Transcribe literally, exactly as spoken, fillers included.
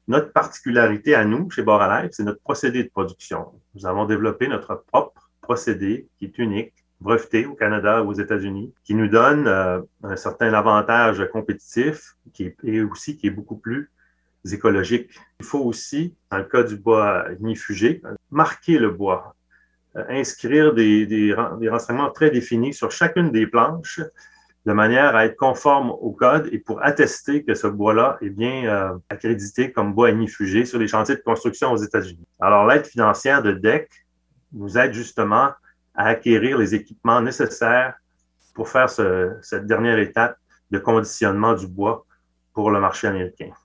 Notre particularité à nous, chez Boralex, c'est notre procédé de production. Nous avons développé notre propre procédé qui est unique, breveté au Canada ou aux États-Unis, qui nous donne euh, un certain avantage compétitif qui est, et aussi qui est beaucoup plus écologique. Il faut aussi, dans le cas du bois ignifugé, marquer le bois, euh, inscrire des, des, des renseignements très définis sur chacune des planches de manière à être conforme au code et pour attester que ce bois-là est bien euh, accrédité comme bois ignifugé sur les chantiers de construction aux États-Unis. Alors, l'aide financière de D E C nous aide justement à acquérir les équipements nécessaires pour faire ce, cette dernière étape de conditionnement du bois pour le marché américain.